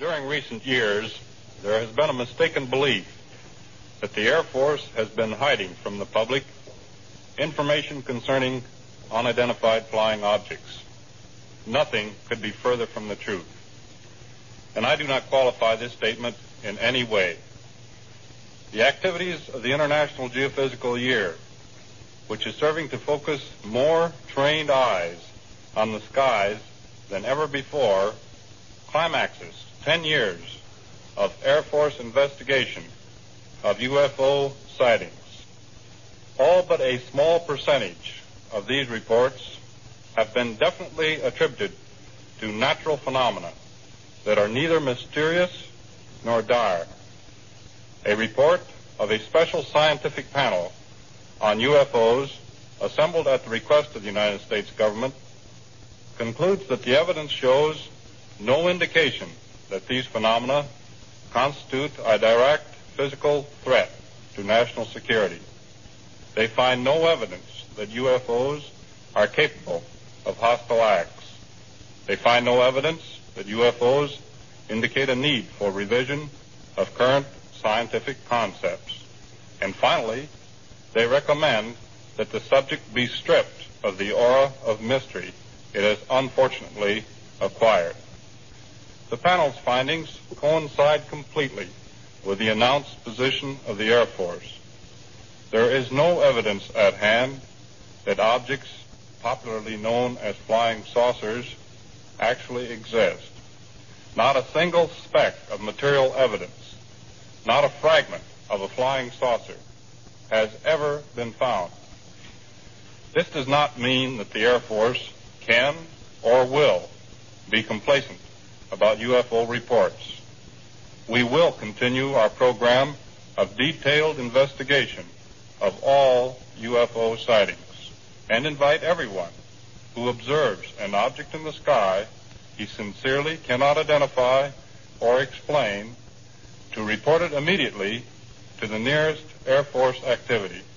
During recent years, there has been a mistaken belief that the Air Force has been hiding from the public information concerning unidentified flying objects. Nothing could be further from the truth. And I do not qualify this statement in any way. The activities of the International Geophysical Year, which is serving to focus more trained eyes on the skies than ever before, climaxes 10 years of Air Force investigation of UFO sightings. All but a small percentage of these reports have been definitely attributed to natural phenomena that are neither mysterious nor dire. A report of a special scientific panel on UFOs assembled at the request of the United States government concludes that the evidence shows no indication that these phenomena constitute a direct physical threat to national security. They find no evidence that UFOs are capable of hostile acts. They find no evidence that UFOs indicate a need for revision of current scientific concepts. And finally, they recommend that the subject be stripped of the aura of mystery it has unfortunately acquired. The panel's findings coincide completely with the announced position of the Air Force. There is no evidence at hand that objects popularly known as flying saucers actually exist. Not a single speck of material evidence, not a fragment of a flying saucer, has ever been found. This does not mean that the Air Force can or will be complacent about UFO reports. We will continue our program of detailed investigation of all UFO sightings and invite everyone who observes an object in the sky he sincerely cannot identify or explain to report it immediately to the nearest Air Force activity.